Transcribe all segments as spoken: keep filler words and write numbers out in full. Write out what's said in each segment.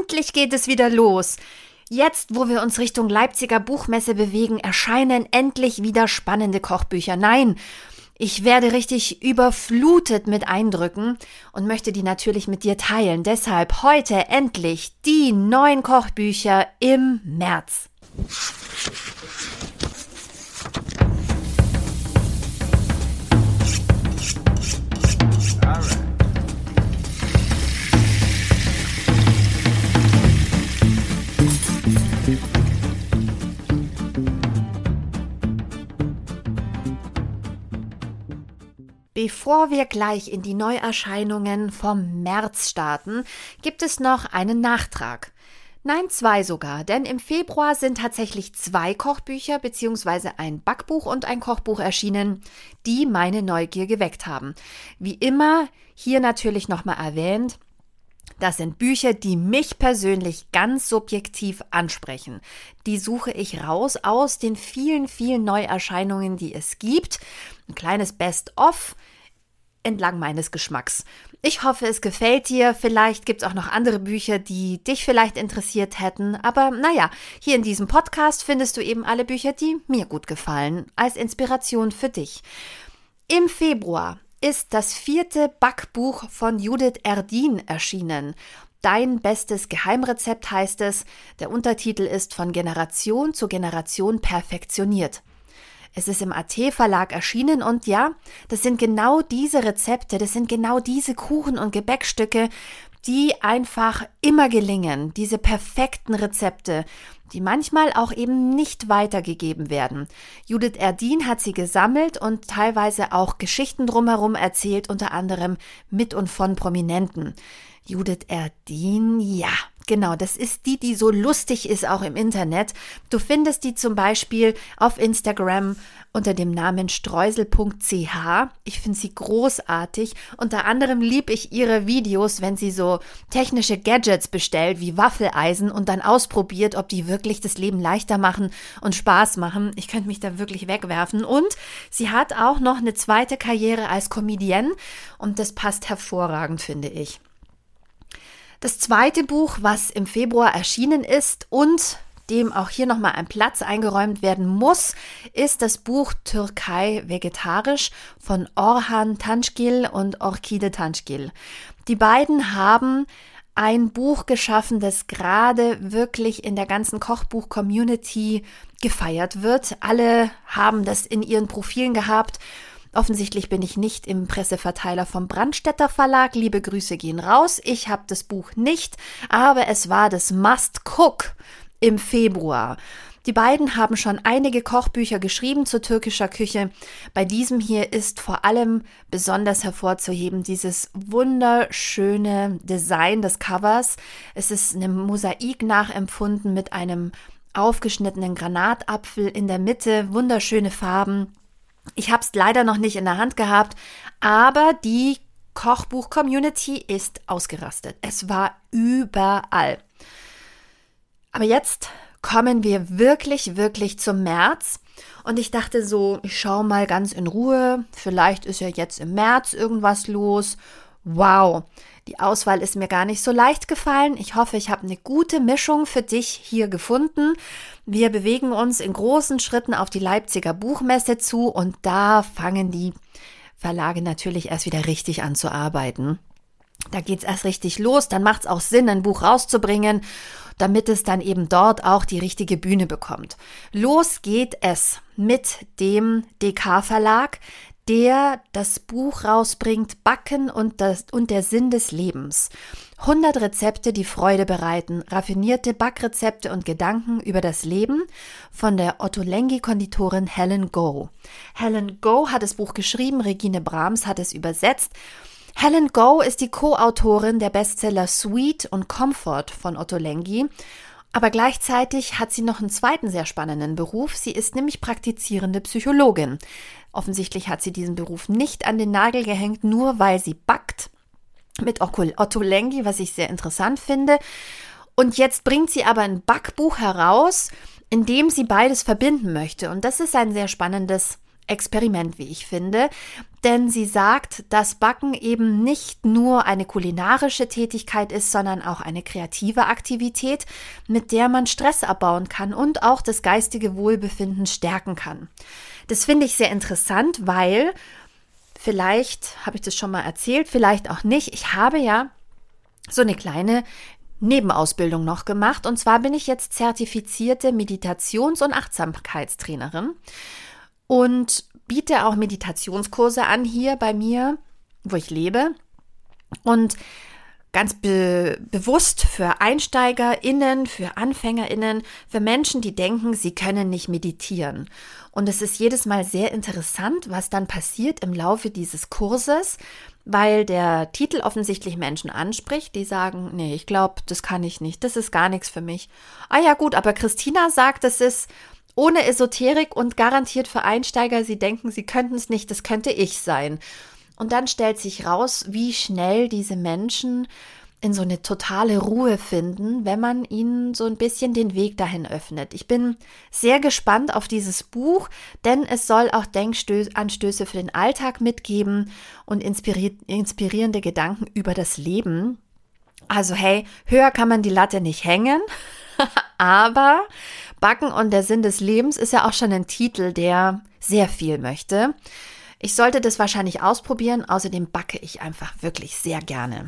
endlich geht es wieder los. Jetzt, wo wir uns Richtung Leipziger Buchmesse bewegen, erscheinen endlich wieder spannende Kochbücher. Nein, ich werde richtig überflutet mit Eindrücken und möchte die natürlich mit dir teilen. Deshalb heute endlich die neuen Kochbücher im März. Bevor wir gleich in die Neuerscheinungen vom März starten, gibt es noch einen Nachtrag. Nein, zwei sogar, denn im Februar sind tatsächlich zwei Kochbücher bzw. ein Backbuch und ein Kochbuch erschienen, die meine Neugier geweckt haben. Wie immer, hier natürlich nochmal erwähnt, das sind Bücher, die mich persönlich ganz subjektiv ansprechen. Die suche ich raus aus den vielen, vielen Neuerscheinungen, die es gibt. Ein kleines Best-of entlang meines Geschmacks. Ich hoffe, es gefällt dir. Vielleicht gibt es auch noch andere Bücher, die dich vielleicht interessiert hätten. Aber naja, hier in diesem Podcast findest du eben alle Bücher, die mir gut gefallen, als Inspiration für dich. Im Februar ist das vierte Backbuch von Judith Erdin erschienen. Dein bestes Geheimrezept heißt es. Der Untertitel ist Von Generation zu Generation perfektioniert. Es ist im A T-Verlag erschienen und ja, das sind genau diese Rezepte, das sind genau diese Kuchen und Gebäckstücke, die einfach immer gelingen, diese perfekten Rezepte, die manchmal auch eben nicht weitergegeben werden. Judith Erdin hat sie gesammelt und teilweise auch Geschichten drumherum erzählt, unter anderem mit und von Prominenten. Judith Erdin, ja, genau, das ist die, die so lustig ist auch im Internet. Du findest die zum Beispiel auf Instagram unter dem Namen streusel punkt c h. Ich finde sie großartig. Unter anderem liebe ich ihre Videos, wenn sie so technische Gadgets bestellt, wie Waffeleisen und dann ausprobiert, ob die wirklich das Leben leichter machen und Spaß machen. Ich könnte mich da wirklich wegwerfen. Und sie hat auch noch eine zweite Karriere als Comedienne und das passt hervorragend, finde ich. Das zweite Buch, was im Februar erschienen ist und dem auch hier nochmal ein Platz eingeräumt werden muss, ist das Buch Türkei vegetarisch von Orhan Tançgil und Orkide Tançgil. Die beiden haben ein Buch geschaffen, das gerade wirklich in der ganzen Kochbuch-Community gefeiert wird. Alle haben das in ihren Profilen gehabt. Offensichtlich bin ich nicht im Presseverteiler vom Brandstätter Verlag. Liebe Grüße gehen raus. Ich habe das Buch nicht, aber es war das Must-Cook im Februar. Die beiden haben schon einige Kochbücher geschrieben zu türkischer Küche. Bei diesem hier ist vor allem besonders hervorzuheben dieses wunderschöne Design des Covers. Es ist einem Mosaik nachempfunden mit einem aufgeschnittenen Granatapfel in der Mitte, wunderschöne Farben. Ich habe es leider noch nicht in der Hand gehabt, aber die Kochbuch-Community ist ausgerastet. Es war überall. Aber jetzt kommen wir wirklich, wirklich zum März. Und ich dachte so, ich schaue mal ganz in Ruhe. Vielleicht ist ja jetzt im März irgendwas los. Wow, die Auswahl ist mir gar nicht so leicht gefallen. Ich hoffe, ich habe eine gute Mischung für dich hier gefunden. Wir bewegen uns in großen Schritten auf die Leipziger Buchmesse zu und da fangen die Verlage natürlich erst wieder richtig an zu arbeiten. Da geht's erst richtig los, dann macht's auch Sinn, ein Buch rauszubringen, damit es dann eben dort auch die richtige Bühne bekommt. Los geht es mit dem D K-Verlag, der das Buch rausbringt, Backen und, das, und der Sinn des Lebens. hundert Rezepte, die Freude bereiten, raffinierte Backrezepte und Gedanken über das Leben von der Ottolenghi-Konditorin Helen Go. Helen Go hat das Buch geschrieben, Regine Brahms hat es übersetzt. Helen Go ist die Co-Autorin der Bestseller Sweet und Comfort von Ottolenghi. Aber gleichzeitig hat sie noch einen zweiten sehr spannenden Beruf. Sie ist nämlich praktizierende Psychologin. Offensichtlich hat sie diesen Beruf nicht an den Nagel gehängt, nur weil sie backt mit Ottolenghi, was ich sehr interessant finde. Und jetzt bringt sie aber ein Backbuch heraus, in dem sie beides verbinden möchte. Und das ist ein sehr spannendes Experiment, wie ich finde, denn sie sagt, dass Backen eben nicht nur eine kulinarische Tätigkeit ist, sondern auch eine kreative Aktivität, mit der man Stress abbauen kann und auch das geistige Wohlbefinden stärken kann. Das finde ich sehr interessant, weil vielleicht habe ich das schon mal erzählt, vielleicht auch nicht. Ich habe ja so eine kleine Nebenausbildung noch gemacht und zwar bin ich jetzt zertifizierte Meditations- und Achtsamkeitstrainerin. Und biete auch Meditationskurse an hier bei mir, wo ich lebe. Und ganz be- bewusst für EinsteigerInnen, für AnfängerInnen, für Menschen, die denken, sie können nicht meditieren. Und es ist jedes Mal sehr interessant, was dann passiert im Laufe dieses Kurses, weil der Titel offensichtlich Menschen anspricht, die sagen, nee, ich glaube, das kann ich nicht, das ist gar nichts für mich. Ah ja gut, aber Christina sagt, es ist ohne Esoterik und garantiert für Einsteiger, sie denken, sie könnten es nicht, das könnte ich sein. Und dann stellt sich raus, wie schnell diese Menschen in so eine totale Ruhe finden, wenn man ihnen so ein bisschen den Weg dahin öffnet. Ich bin sehr gespannt auf dieses Buch, denn es soll auch Denkanstöße für den Alltag mitgeben und inspiri- inspirierende Gedanken über das Leben. Also hey, höher kann man die Latte nicht hängen, aber Backen und der Sinn des Lebens ist ja auch schon ein Titel, der sehr viel möchte. Ich sollte das wahrscheinlich ausprobieren, außerdem backe ich einfach wirklich sehr gerne.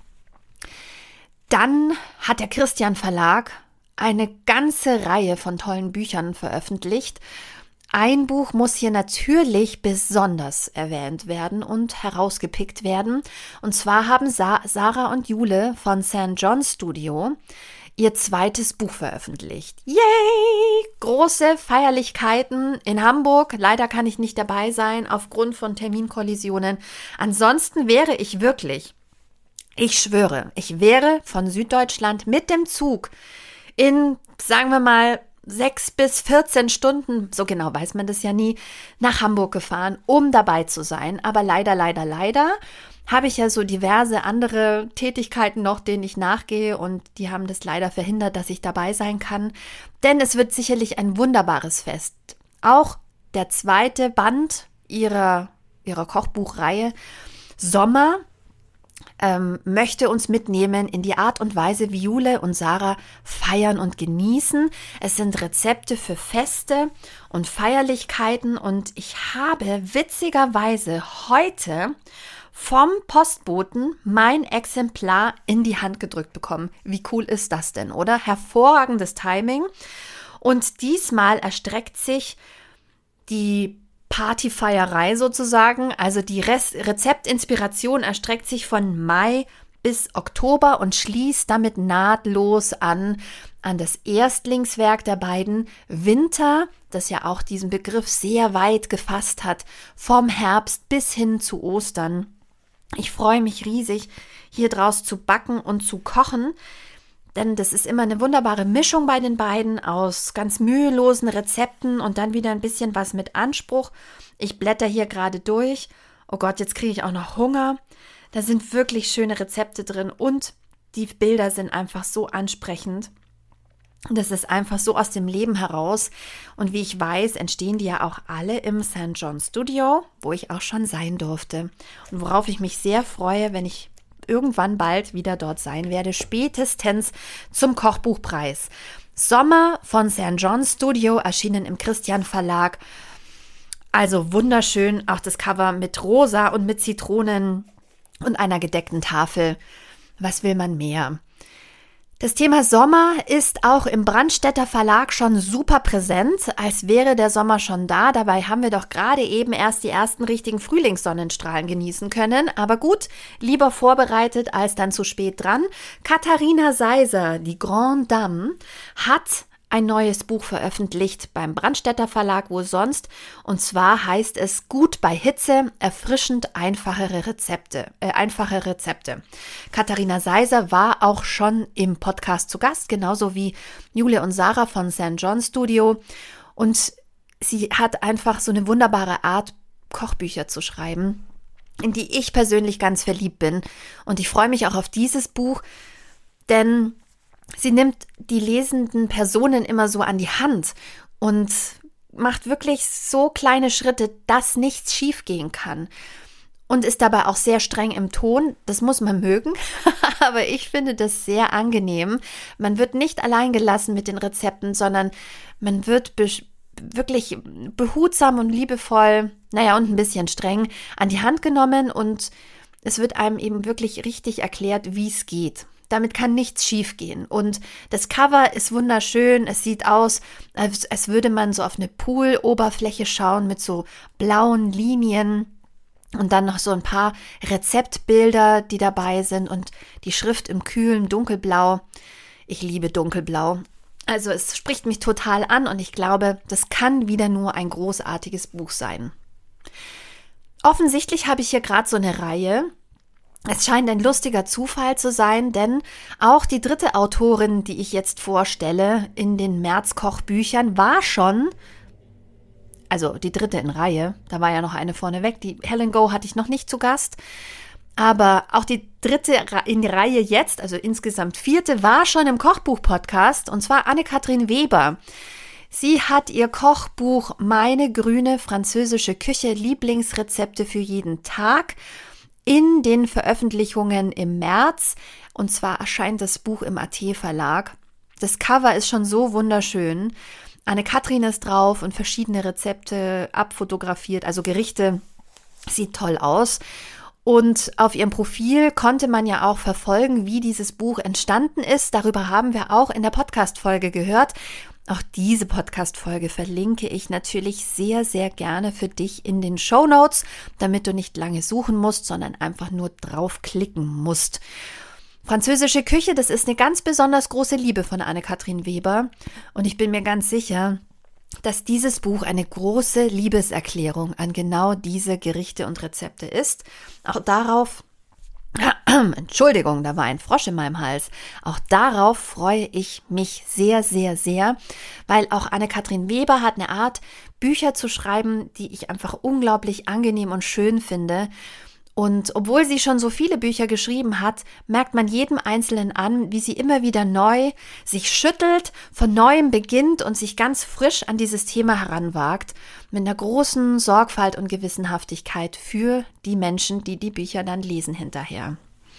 Dann hat der Christian Verlag eine ganze Reihe von tollen Büchern veröffentlicht. Ein Buch muss hier natürlich besonders erwähnt werden und herausgepickt werden. Und zwar haben Sa- Sarah und Jule von Sankt John Studio ihr zweites Buch veröffentlicht. Yay! Große Feierlichkeiten in Hamburg. Leider kann ich nicht dabei sein aufgrund von Terminkollisionen. Ansonsten wäre ich wirklich, ich schwöre, ich wäre von Süddeutschland mit dem Zug in, sagen wir mal, sechs bis vierzehn Stunden, so genau weiß man das ja nie, nach Hamburg gefahren, um dabei zu sein. Aber leider, leider, leider habe ich ja so diverse andere Tätigkeiten noch, denen ich nachgehe und die haben das leider verhindert, dass ich dabei sein kann. Denn es wird sicherlich ein wunderbares Fest. Auch der zweite Band ihrer, ihrer Kochbuchreihe Sommer ähm, möchte uns mitnehmen in die Art und Weise, wie Jule und Sarah feiern und genießen. Es sind Rezepte für Feste und Feierlichkeiten und ich habe witzigerweise heute vom Postboten mein Exemplar in die Hand gedrückt bekommen. Wie cool ist das denn, oder? Hervorragendes Timing. Und diesmal erstreckt sich die Partyfeierei sozusagen, also die Re- Rezeptinspiration erstreckt sich von Mai bis Oktober und schließt damit nahtlos an, an das Erstlingswerk der beiden Winter, das ja auch diesen Begriff sehr weit gefasst hat, vom Herbst bis hin zu Ostern. Ich freue mich riesig, hier draus zu backen und zu kochen, denn das ist immer eine wunderbare Mischung bei den beiden aus ganz mühelosen Rezepten und dann wieder ein bisschen was mit Anspruch. Ich blätter hier gerade durch. Oh Gott, jetzt kriege ich auch noch Hunger. Da sind wirklich schöne Rezepte drin und die Bilder sind einfach so ansprechend. Das ist einfach so aus dem Leben heraus. Und wie ich weiß, entstehen die ja auch alle im Sankt John Studio, wo ich auch schon sein durfte. Und worauf ich mich sehr freue, wenn ich irgendwann bald wieder dort sein werde, spätestens zum Kochbuchpreis. Sommer von Sankt John Studio, erschienen im Christian Verlag. Also wunderschön, auch das Cover mit Rosa und mit Zitronen und einer gedeckten Tafel. Was will man mehr? Das Thema Sommer ist auch im Brandstätter Verlag schon super präsent, als wäre der Sommer schon da. Dabei haben wir doch gerade eben erst die ersten richtigen Frühlingssonnenstrahlen genießen können. Aber gut, lieber vorbereitet als dann zu spät dran. Katharina Seiser, die Grande Dame, hat ein neues Buch veröffentlicht beim Brandstätter Verlag, wo sonst. Und zwar heißt es Gut bei Hitze, erfrischend einfachere Rezepte. Äh, einfache Rezepte. Katharina Seiser war auch schon im Podcast zu Gast, genauso wie Jule und Sarah von Sankt John Studio. Und sie hat einfach so eine wunderbare Art, Kochbücher zu schreiben, in die ich persönlich ganz verliebt bin. Und ich freue mich auch auf dieses Buch, denn sie nimmt die lesenden Personen immer so an die Hand und macht wirklich so kleine Schritte, dass nichts schiefgehen kann. Und ist dabei auch sehr streng im Ton. Das muss man mögen, aber ich finde das sehr angenehm. Man wird nicht allein gelassen mit den Rezepten, sondern man wird be- wirklich behutsam und liebevoll, naja, und ein bisschen streng an die Hand genommen und es wird einem eben wirklich richtig erklärt, wie es geht. Damit kann nichts schiefgehen. Und das Cover ist wunderschön. Es sieht aus, als, als würde man so auf eine Pool-Oberfläche schauen mit so blauen Linien. Und dann noch so ein paar Rezeptbilder, die dabei sind und die Schrift im kühlen Dunkelblau. Ich liebe Dunkelblau. Also es spricht mich total an und ich glaube, das kann wieder nur ein großartiges Buch sein. Offensichtlich habe ich hier gerade so eine Reihe. Es scheint ein lustiger Zufall zu sein, denn auch die dritte Autorin, die ich jetzt vorstelle in den März-Kochbüchern, war schon... Also die dritte in Reihe, da war ja noch eine vorneweg, die Helen Go hatte ich noch nicht zu Gast, aber auch die dritte in Reihe jetzt, also insgesamt vierte, war schon im Kochbuch-Podcast und zwar Anne-Kathrin Weber. Sie hat ihr Kochbuch Meine grüne französische Küche, Lieblingsrezepte für jeden Tag in den Veröffentlichungen im März und zwar erscheint das Buch im A T Verlag. Das Cover ist schon so wunderschön. Anne-Kathrin ist drauf und verschiedene Rezepte abfotografiert, also Gerichte, sieht toll aus. Und auf ihrem Profil konnte man ja auch verfolgen, wie dieses Buch entstanden ist. Darüber haben wir auch in der Podcast-Folge gehört. Auch diese Podcast-Folge verlinke ich natürlich sehr, sehr gerne für dich in den Shownotes, damit du nicht lange suchen musst, sondern einfach nur draufklicken musst. Französische Küche, das ist eine ganz besonders große Liebe von Anne-Kathrin Weber und ich bin mir ganz sicher, dass dieses Buch eine große Liebeserklärung an genau diese Gerichte und Rezepte ist. Auch darauf, Entschuldigung, da war ein Frosch in meinem Hals, auch darauf freue ich mich sehr, sehr, sehr, weil auch Anne-Kathrin Weber hat eine Art, Bücher zu schreiben, die ich einfach unglaublich angenehm und schön finde. Und obwohl sie schon so viele Bücher geschrieben hat, merkt man jedem Einzelnen an, wie sie immer wieder neu sich schüttelt, von Neuem beginnt und sich ganz frisch an dieses Thema heranwagt, mit einer großen Sorgfalt und Gewissenhaftigkeit für die Menschen, die die Bücher dann lesen hinterher.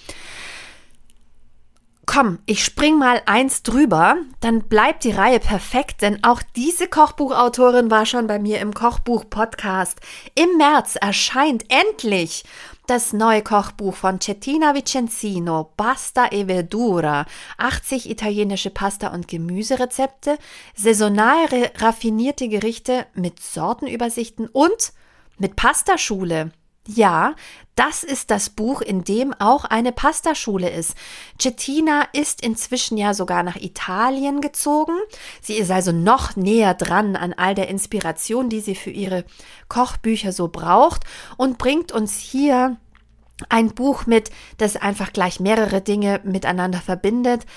Komm, ich spring mal eins drüber, dann bleibt die Reihe perfekt, denn auch diese Kochbuchautorin war schon bei mir im Kochbuch-Podcast. Im März erscheint endlich das neue Kochbuch von Cettina Vicenzino, Pasta e Verdura, achtzig italienische Pasta- und Gemüserezepte, saisonal raffinierte Gerichte mit Sortenübersichten und mit Pastaschule. Ja, das ist das Buch, in dem auch eine Pastaschule ist. Cettina ist inzwischen ja sogar nach Italien gezogen. Sie ist also noch näher dran an all der Inspiration, die sie für ihre Kochbücher so braucht und bringt uns hier ein Buch mit, das einfach gleich mehrere Dinge miteinander verbindet.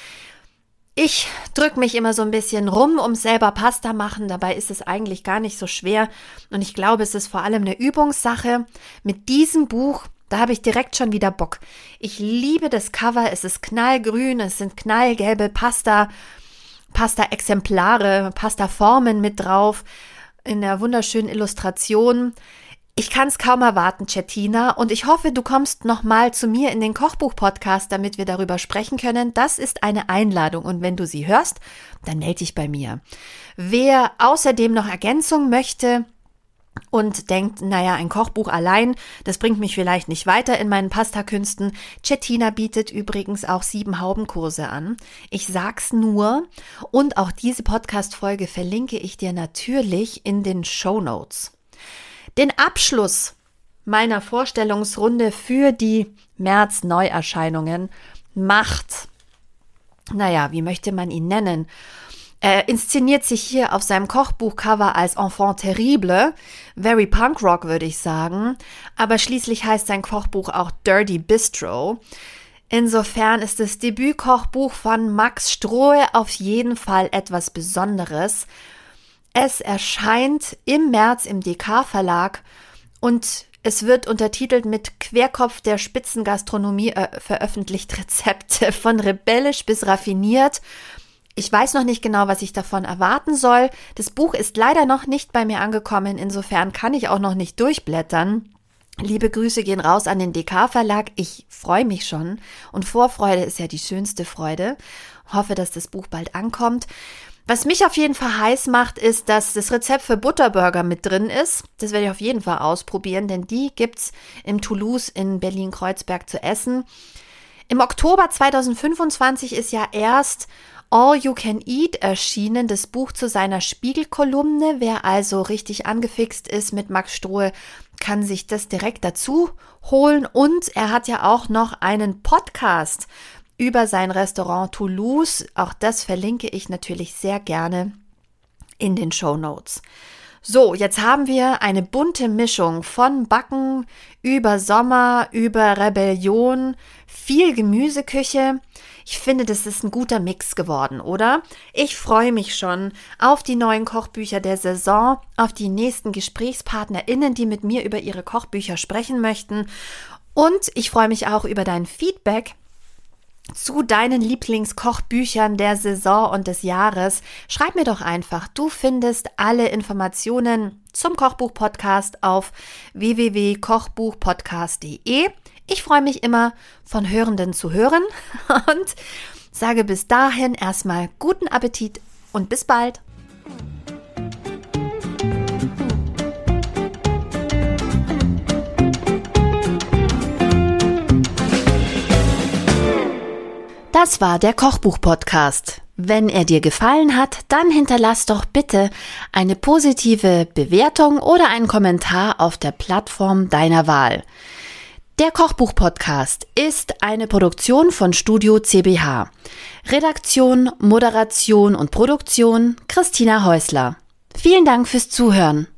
Ich drücke mich immer so ein bisschen rum, um selber Pasta machen. Dabei ist es eigentlich gar nicht so schwer. Und ich glaube, es ist vor allem eine Übungssache. Mit diesem Buch, da habe ich direkt schon wieder Bock. Ich liebe das Cover. Es ist knallgrün, es sind knallgelbe Pasta, Pasta-Exemplare, Pasta-Formen mit drauf in der wunderschönen Illustration. Ich kann es kaum erwarten, Cettina, und ich hoffe, du kommst nochmal zu mir in den Kochbuch-Podcast, damit wir darüber sprechen können. Das ist eine Einladung und wenn du sie hörst, dann melde dich bei mir. Wer außerdem noch Ergänzung möchte und denkt, naja, ein Kochbuch allein, das bringt mich vielleicht nicht weiter in meinen Pastakünsten. Cettina bietet übrigens auch sieben Haubenkurse an. Ich sag's nur und auch diese Podcast-Folge verlinke ich dir natürlich in den Shownotes. Den Abschluss meiner Vorstellungsrunde für die März-Neuerscheinungen macht, naja, wie möchte man ihn nennen? Er inszeniert sich hier auf seinem Kochbuchcover als Enfant terrible, very punk rock würde ich sagen, aber schließlich heißt sein Kochbuch auch Dirty Bistro. Insofern ist das Debütkochbuch von Max Strohe auf jeden Fall etwas Besonderes. Es erscheint im März im D K-Verlag und es wird untertitelt mit Querkopf der Spitzengastronomie äh, veröffentlicht Rezepte von rebellisch bis raffiniert. Ich weiß noch nicht genau, was ich davon erwarten soll. Das Buch ist leider noch nicht bei mir angekommen, insofern kann ich auch noch nicht durchblättern. Liebe Grüße gehen raus an den D K Verlag. Ich freue mich schon und Vorfreude ist ja die schönste Freude. Hoffe, dass das Buch bald ankommt. Was mich auf jeden Fall heiß macht, ist, dass das Rezept für Butterburger mit drin ist. Das werde ich auf jeden Fall ausprobieren, denn die gibt's im Toulouse in Berlin-Kreuzberg zu essen. Im Oktober zweitausendfünfundzwanzig ist ja erst All You Can Eat erschienen, das Buch zu seiner Spiegel-Kolumne. Wer also richtig angefixt ist mit Max Strohe, kann sich das direkt dazu holen. Und er hat ja auch noch einen Podcast über sein Restaurant Toulouse. Auch das verlinke ich natürlich sehr gerne in den Shownotes. So, jetzt haben wir eine bunte Mischung von Backen über Sommer, über Rebellion, viel Gemüseküche. Ich finde, das ist ein guter Mix geworden, oder? Ich freue mich schon auf die neuen Kochbücher der Saison, auf die nächsten GesprächspartnerInnen, die mit mir über ihre Kochbücher sprechen möchten. Und ich freue mich auch über dein Feedback zu deinen Lieblingskochbüchern der Saison und des Jahres. Schreib mir doch einfach. Du findest alle Informationen zum Kochbuch-Podcast auf w w w punkt kochbuchpodcast punkt de. Ich freue mich immer, von Hörenden zu hören und sage bis dahin erstmal guten Appetit und bis bald. Das war der Kochbuch-Podcast. Wenn er dir gefallen hat, dann hinterlass doch bitte eine positive Bewertung oder einen Kommentar auf der Plattform deiner Wahl. Der Kochbuch-Podcast ist eine Produktion von Studio C B H. Redaktion, Moderation und Produktion Christina Häusler. Vielen Dank fürs Zuhören.